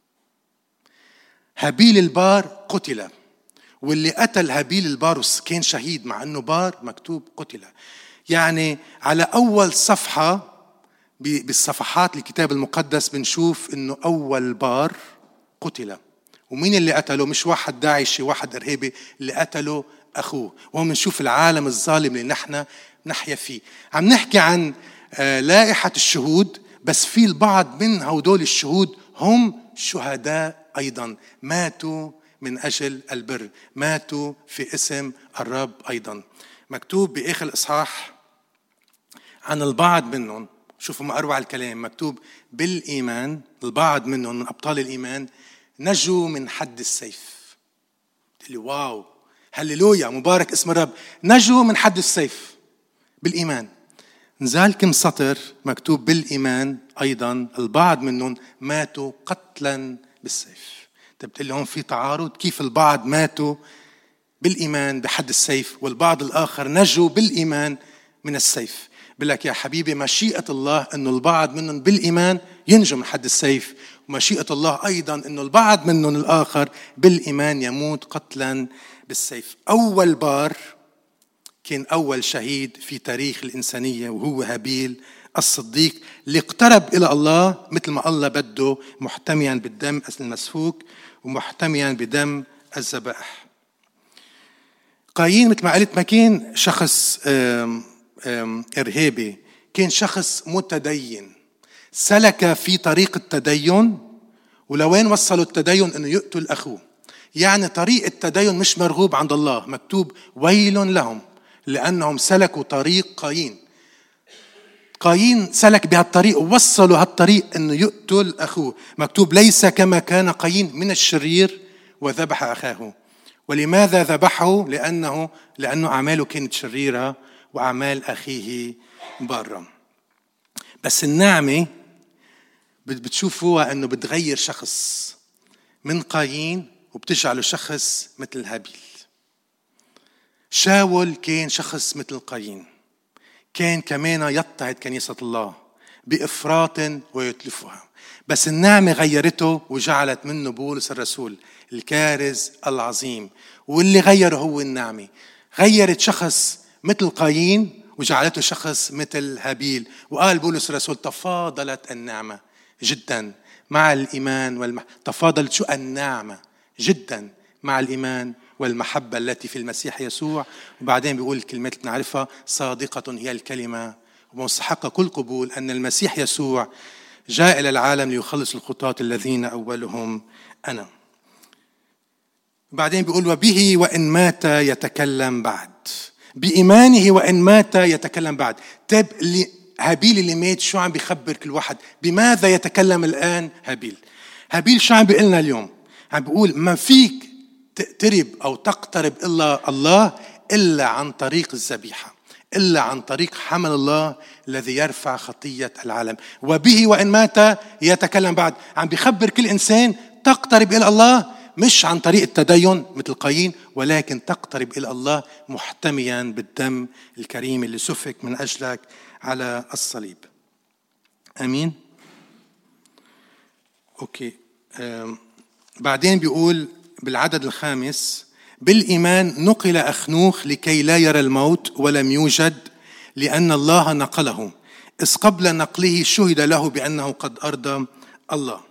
[SPEAKER 1] هابيل البار قتل، واللي قتل هابيل البار كان شهيد مع أنه بار، مكتوب قتل. يعني على أول صفحة بالصفحات الكتاب المقدس بنشوف أنه أول بار قتل. ومين اللي قتله؟ مش واحد داعشي واحد إرهابي، اللي قتله أخوه. وهم نشوف العالم الظالم اللي نحن نحيا فيه. عم نحكي عن لائحة الشهود، بس في البعض من هؤلاء الشهود هم شهداء أيضا، ماتوا من أجل البر، ماتوا في اسم الرب أيضا. مكتوب بآخر الإصحاح عن البعض منهم، شوفوا ما أروع الكلام، مكتوب بالإيمان البعض منهم من أبطال الإيمان نجوا من حد السيف. قلت لي واو، هللويا، مبارك اسم الرب. نجوا من حد السيف بالإيمان. نزال كم سطر مكتوب بالإيمان أيضا البعض منهم ماتوا قتلا بالسيف. تبت لهم في تعارض، كيف البعض ماتوا بالإيمان بحد السيف والبعض الآخر نجوا بالإيمان من السيف؟ بلك يا حبيبي، مشيئة الله أنه البعض منهم بالإيمان ينجوا من حد السيف، ومشيئة الله أيضا أنه البعض منهم الآخر بالإيمان يموت قتلا بالسيف. أول بار كان أول شهيد في تاريخ الإنسانية، وهو هابيل الصديق اللي اقترب إلى الله مثل ما الله بده، محتميا بالدم المسفوك ومحتميا بدم الذبائح. قايين مثل ما قلت ما كان شخص آم آم إرهابي، كان شخص متدين، سلك في طريق التدين. ولوين وصلوا التدين؟ أنه يقتل أخوه. يعني طريق التدين مش مرغوب عند الله. مكتوب ويل لهم لأنهم سلكوا طريق قايين. قايين سلك بهالطريق ووصلوا هالطريق أنه يقتل أخوه. مكتوب ليس كما كان قايين من الشرير وذبح أخاه. ولماذا ذبحه؟ لأنه لأنه أعماله كانت شريرة وأعمال أخيه بارة. بس النعمة بتشوفوها أنه بتغير شخص من قايين وبتجعله شخص مثل هابيل. شاول كان شخص مثل قايين، كان كمان يضطهد كنيسة الله بإفراط ويتلفها، بس النعمة غيرته وجعلت منه بولس الرسول الكارز العظيم. واللي غيره هو النعمة، غيرت شخص مثل قايين وجعلته شخص مثل هابيل. وقال بولس الرسول تفاضلت النعمة جدا مع الإيمان والمحبة. تفاضلت شو النعمة جدا مع الإيمان والمحبة التي في المسيح يسوع. وبعدين بيقول الكلمات اللي نعرفها: صادقة هي الكلمة ومستحقة كل قبول أن المسيح يسوع جاء إلى العالم ليخلص الخطاة الذين أولهم أنا. بعدين بيقول وبه وإن مات يتكلم بعد. بإيمانه وإن مات يتكلم بعد. طيب هابيل اللي مات شو عم بيخبر كل واحد؟ بماذا يتكلم الآن هابيل؟ هابيل شو عم بيقول لنا اليوم؟ عم بيقول ما فيك تقترب أو تقترب إلا الله إلا عن طريق الذبيحة، إلا عن طريق حمل الله الذي يرفع خطية العالم. وبه وإن مات يتكلم بعد. عم بيخبر كل إنسان تقترب إلى الله مش عن طريق التدين مثل قايين، ولكن تقترب إلى الله محتميا بالدم الكريم اللي سفك من أجلك على الصليب. أمين. أوكي. بعدين بيقول بالعدد الخامس: بالإيمان نقل أخنوخ لكي لا يرى الموت ولم يوجد لأن الله نقله، إذ قبل نقله شهد له بأنه قد أرضى الله.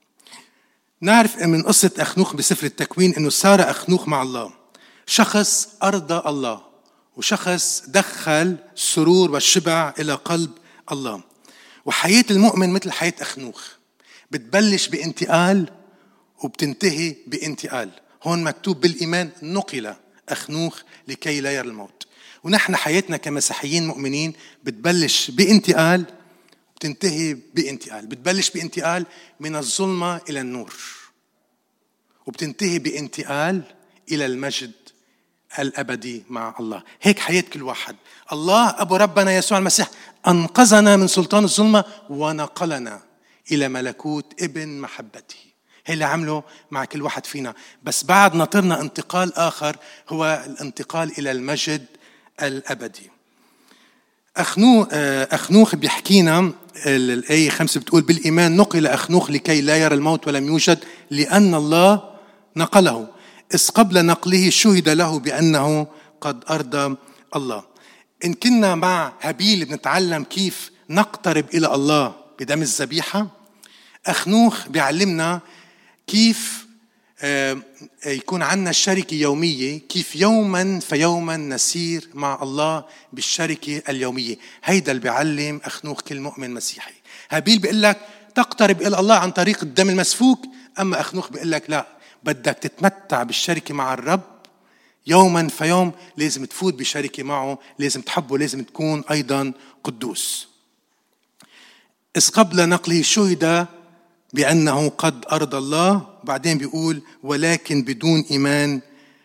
[SPEAKER 1] نعرف من قصة أخنوخ بسفر التكوين أنه صار أخنوخ مع الله شخص أرضى الله، وشخص دخل السرور والشبع إلى قلب الله. وحياة المؤمن مثل حياة أخنوخ، بتبلش بانتقال وبتنتهي بانتقال. هون مكتوب بالإيمان نقل أخنوخ لكي لا يرى الموت. ونحن حياتنا كمسيحيين مؤمنين بتبلش بانتقال وبتنتهي بانتقال. بتبلش بانتقال من الظلمة إلى النور، وبتنتهي بانتقال إلى المجد الأبدي مع الله. هيك حياة كل واحد. الله أبو ربنا يسوع المسيح أنقذنا من سلطان الظلمة ونقلنا إلى ملكوت ابن محبته. هي اللي عمله مع كل واحد فينا. بس بعد نطرنا انتقال آخر، هو الانتقال إلى المجد الأبدي. أخنوخ, أخنوخ بيحكينا الآية خمسة بتقول بالإيمان نقل أخنوخ لكي لا يرى الموت ولم يوجد لأن الله نقله، إذ قبل نقله شهد له بأنه قد أرضى الله. إن كنا مع هابيل بنتعلم كيف نقترب إلى الله بدم الذبيحة، أخنوخ بيعلمنا كيف يكون عنا شركة يومية، كيف يوما فيوما نسير مع الله بالشركة اليومية. هيدا اللي بيعلم أخنوخ كل مؤمن مسيحي. هابيل بيقول لك تقترب إلى الله عن طريق الدم المسفوك، أما أخنوخ بيقول لك لا، بدك تتمتع بالشركة مع الرب يوما فيوم. لازم تفوت بشركة معه، لازم تحبه، لازم تكون أيضا قدوس. إذ قبل نقله شهد بأنه قد أرضى الله. بعدين بيقول ولكن بدون إيمان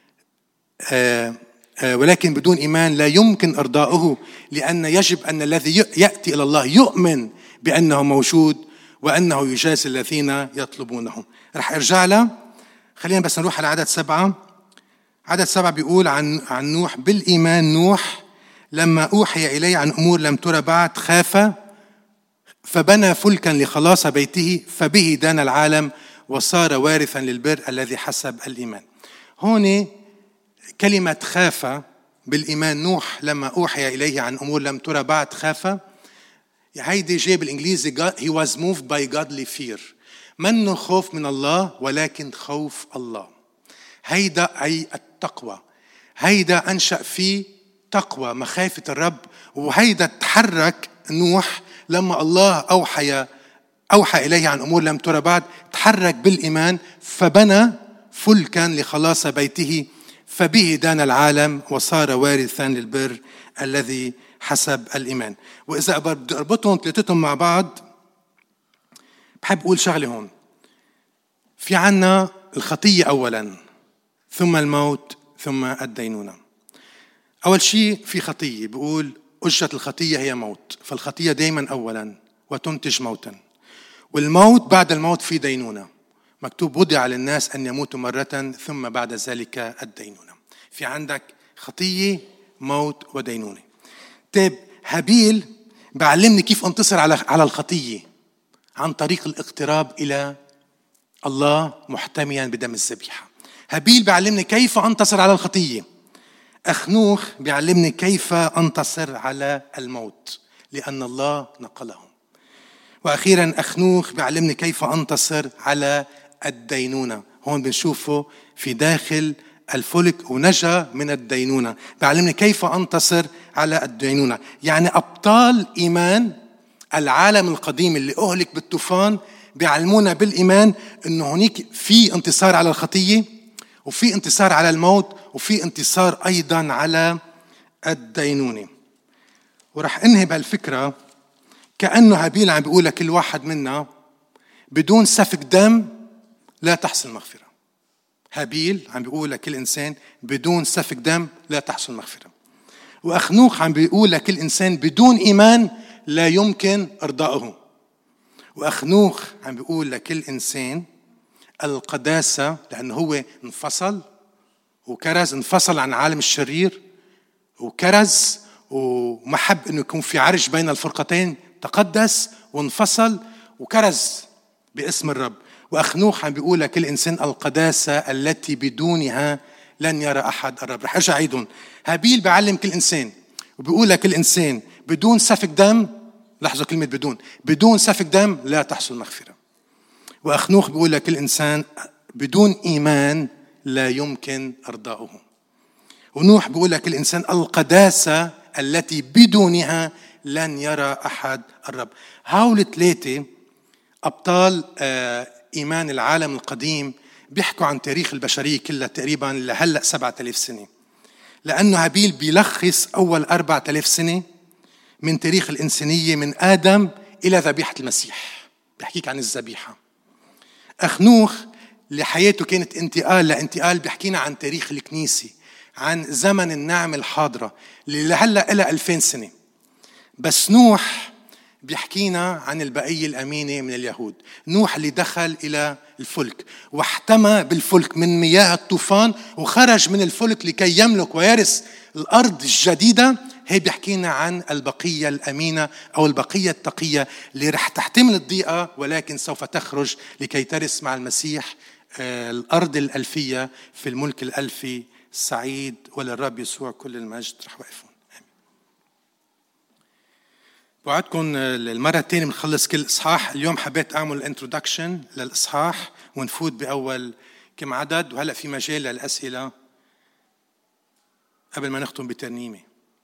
[SPEAKER 1] آآ آآ ولكن بدون إيمان لا يمكن إرضاؤه، لأن يجب أن الذي يأتي إلى الله يؤمن بأنه موجود وأنه يجازي الذين يطلبونه. رح أرجع له. خلينا بس نروح على عدد سبعة. عدد سبعة بيقول عن عن نوح: بالإيمان نوح لما أوحي إليه عن أمور لم ترى بعد خاف فبنى فلكا لخلاص بيته، فبه دان العالم وصار وارثا للبر الذي حسب الإيمان. هون كلمة خاف بالإيمان نوح لما أوحي إليه عن أمور لم ترى بعد خاف، هيدي جاي بالإنجليزي he was moved by godly fear. منه خوف من الله ولكن خوف الله. هيدا أي التقوى، هيدا أنشأ فيه تقوى مخافة الرب. وهيدا تحرك نوح لما الله أوحى أوحى إليه عن أمور لم ترى بعد، تحرك بالإيمان فبنى فلكا لخلاص بيته، فبه دان العالم وصار وارثا للبر الذي حسب الإيمان. وإذا بدي أربطهم ثلاثتهم مع بعض، بحب أقول شغلة هون. في عنا الخطية أولا، ثم الموت، ثم الدينونة. أول شيء في خطية، بيقول أجرة الخطية هي موت، فالخطية دايما أولا وتنتج موتا. والموت بعد الموت في دينونة، مكتوب وضع للناس أن يموتوا مرة ثم بعد ذلك الدينونة. في عندك خطية، موت، ودينونة. طيب هابيل بعلمني كيف انتصر على على الخطية عن طريق الاقتراب إلى الله محتميا بدم الذبيحة. هابيل بعلمني كيف انتصر على الخطية. أخنوخ بيعلمني كيف انتصر على الموت لأن الله نقله. وأخيرا أخنوخ بيعلمني كيف انتصر على الدينونة. هون بنشوفه في داخل الفلك ونجا من الدينونة، بيعلمني كيف انتصر على الدينونة. يعني أبطال إيمان العالم القديم اللي أهلك بالطوفان بيعلمونا بالإيمان إنه هناك في انتصار على الخطية، وفي انتصار على الموت، وفي انتصار أيضا على الدينونة. ورح انهي بهالفكرة كأنه هابيل عم بيقول لكل واحد منا بدون سفك دم لا تحصل مغفرة. هابيل عم بيقول لكل إنسان بدون سفك دم لا تحصل مغفرة. وأخنوخ عم بيقول لكل إنسان بدون إيمان لا يمكن إرضائه. وأخنوخ عم بيقول لكل إنسان القداسة، لأنه هو انفصل وكرز، انفصل عن عالم الشرير وكرز وما حب إنه يكون في عرج بين الفرقتين، تقدس وانفصل وكرز باسم الرب. وأخنوخ عم بيقول لكل إنسان القداسة التي بدونها لن يرى أحد الرب. رح أرجع عيدهم. هابيل بعلم كل إنسان وبيقول لكل إنسان بدون سفك دم، لاحظوا كلمة بدون، بدون سفك دم لا تحصل مغفرة. وأخنوخ بيقول لكل إنسان بدون إيمان لا يمكن إرضاؤه. ونوح بيقول لكل إنسان القداسة التي بدونها لن يرى أحد الرب. هؤلاء الثلاثة أبطال إيمان العالم القديم بيحكوا عن تاريخ البشرية كلها تقريبا لهلأ سبعة آلاف سنة، لأنه هابيل بيلخص أول أربعة آلاف سنة من تاريخ الإنسانية من آدم إلى ذبيحة المسيح، بيحكيك عن الذبيحة. أخنوخ لحياته كانت انتقال لانتقال، بيحكينا عن تاريخ الكنيسة، عن زمن النعمة الحاضرة اللي لهلأ إلى ألفين سنة. بس نوح بيحكينا عن البقية الأمينة من اليهود. نوح اللي دخل إلى الفلك واحتمى بالفلك من مياه الطوفان وخرج من الفلك لكي يملك ويرث الأرض الجديدة. هي بيحكينا عن البقية الأمينة أو البقية التقية اللي رح تحتمل الضيقة ولكن سوف تخرج لكي ترث مع المسيح الأرض الألفية في الملك الألفي السعيد. وللرب يسوع كل المجد. رح وقفون. بوعدكم المرة الثانية بنخلص كل إصحاح. اليوم حبيت أعمل الانترودكشن للإصحاح ونفوت بأول كم عدد، وهلأ في مجال للأسئلة قبل ما نختم بترنيمة.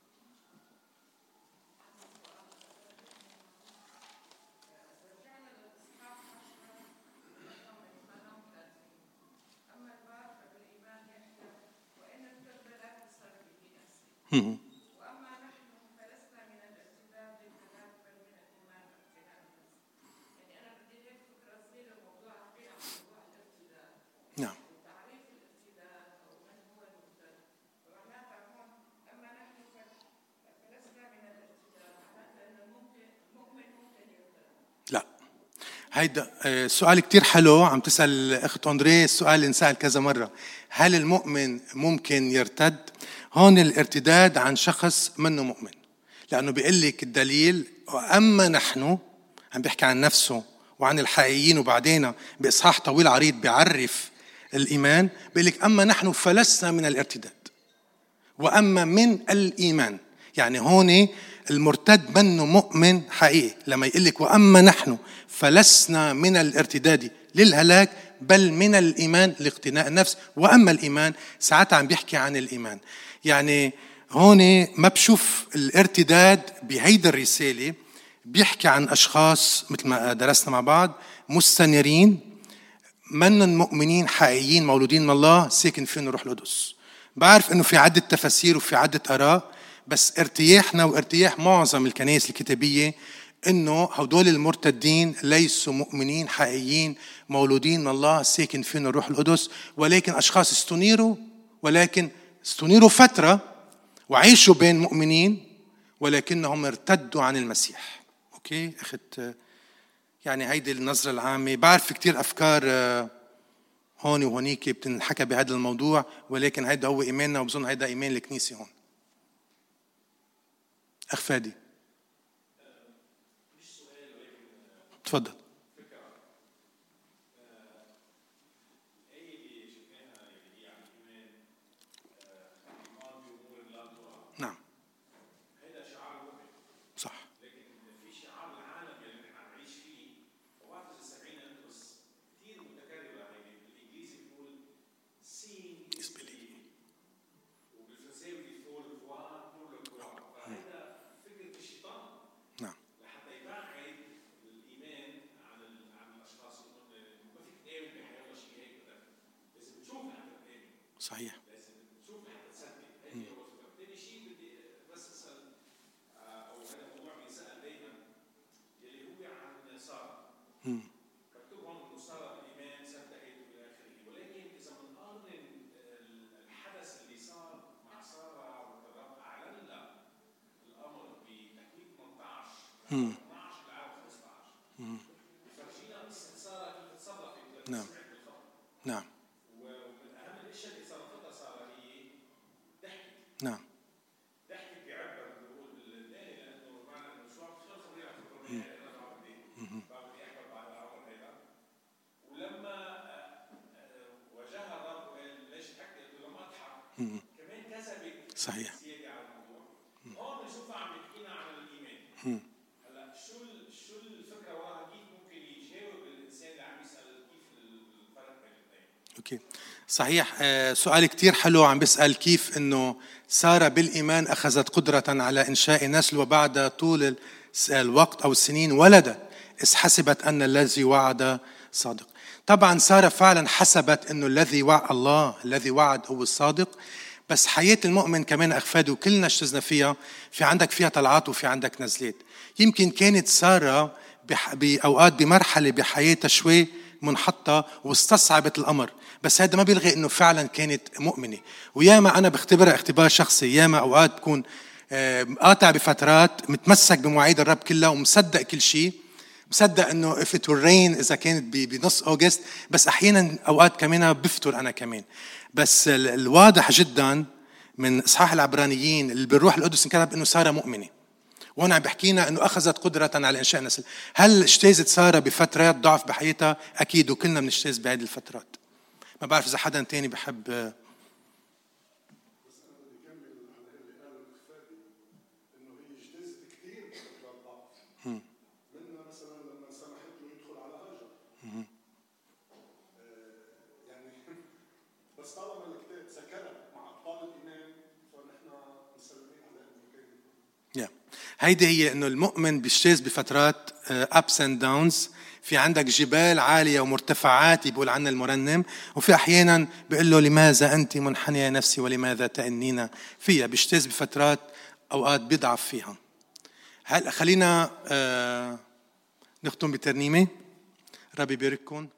[SPEAKER 1] هم. نعم. لا، هيدا سؤال كتير حلو عم تسأل أخت أندريه. السؤال اللي نسأل كذا مرة، هل المؤمن ممكن يرتد؟ هون الارتداد عن شخص منه مؤمن، لأنه بيقول لك الدليل وأما نحن، عم بيحكي عن نفسه وعن الحقيقيين، وبعدين بإصحاح طويل عريض بيعرف الإيمان، بيقول لك أما نحن فلسنا من الارتداد وأما من الإيمان. يعني هون المرتد منه مؤمن حقيقي لما يقول لك وأما نحن فلسنا من الارتداد للهلاك بل من الإيمان لاقتناء النفس. وأما الإيمان ساعتها عم بيحكي عن الإيمان. يعني هون ما بشوف الارتداد بهيدا الرسالة بيحكي عن أشخاص مثل ما درسنا مع بعض مستنيرين من مؤمنين حقيقيين مولودين من الله ساكن فيهم الروح القدس. بعرف إنه في عدة تفاسير وفي عدة آراء، بس ارتياحنا وارتياح معظم الكنائس الكتابية إنه هدول المرتدين ليسوا مؤمنين حقيقيين مولودين من الله ساكن فيهم الروح القدس، ولكن أشخاص استنيروا، ولكن استنيروا فترة وعيشوا بين مؤمنين ولكنهم ارتدوا عن المسيح. أوكي أخذت يعني هيدي النظرة العامة. بعرف كتير أفكار هون وهونيك بتنحكى بهذا الموضوع، ولكن هيدا هو إيماننا، وبظن هيدا إيمان الكنيسة هون. أخ فادي تفضل. نعم صح. صحيح.
[SPEAKER 2] مكتوب هون انه ساره بالايمان صدقت الى اخره، ولكن اذا بنقارن الحدث اللي صار مع ساره والرب اعلن لها الامر بتكوين ثمانية عشر اثناشر لعام خمسة عشر فرجينا قصه ساره كيف تصرفت لما سمعت بالخبر.
[SPEAKER 1] نعم.
[SPEAKER 2] ومن اهم الاشياء اللي صرفتها ساره هي ضحكت.
[SPEAKER 1] نعم.
[SPEAKER 2] ضحكت بعبر بنقول باللبناني، لانه معنى انه شو عم تشتغل خبريه عم تقول انا بعمل ايه؟ بعمل ايه احمد بعد العمر هيدا؟ ولما واجهها الرب وقال ليش ضحكت؟ قلت له لما اضحك كمان كذبت.
[SPEAKER 1] صحيح.
[SPEAKER 2] زياده على الموضوع. هون بنشوفها عم يحكينا عن الايمان. هلا شو شو الفكره وراها؟ كيف ممكن يجاوب الانسان اللي عم يسال كيف الفرق بين الاثنين؟
[SPEAKER 1] اوكي صحيح. سؤال كتير حلو، عم بيسأل كيف انه سارة بالايمان اخذت قدرة على انشاء نسل وبعد طول الوقت او السنين ولدت، إذ حسبت ان الذي وعد صادق. طبعا سارة فعلا حسبت انه الذي وعد الله الذي وعد هو الصادق، بس حياة المؤمن كمان أخفاد وكلنا اشتزنا فيها، في عندك فيها طلعات وفي عندك نزلات. يمكن كانت سارة بأوقات بمرحلة بحياتها شوي منحطة واستصعبت الأمر، بس هذا ما بيلغي إنه فعلا كانت مؤمنة. وياما أنا بختبرها اختبار شخصي، ياما أوقات بكون قاطع بفترات متمسك بمواعيد الرب كلها ومصدق كل شيء، مصدق إنه if it will rain إذا كانت بنص أغسطس، بس أحيانا أوقات كمان بفتر أنا كمان. بس الواضح جدا من إصحاح العبرانيين اللي بالروح القدس انكتب إنه سارة مؤمنة، وهنا عم بحكينا إنه أخذت قدرة على إنشاء نسل. هل اجتازت سارة بفترات ضعف بحياتها؟ أكيد، وكلنا بنجتاز بهذه الفترات. ما بعرف إذا حدا تاني بحب. هيدي هي إنه المؤمن بيجتاز بفترات ups and downs. في عندك جبال عالية ومرتفعات يقول عنها المرنم، وفي أحيانا بيقول له لماذا أنت منحنية نفسي ولماذا تأنين فيها. بيجتاز بفترات أوقات بيضعف فيها. هل خلينا نختم بترنيمة. ربي يبارككم.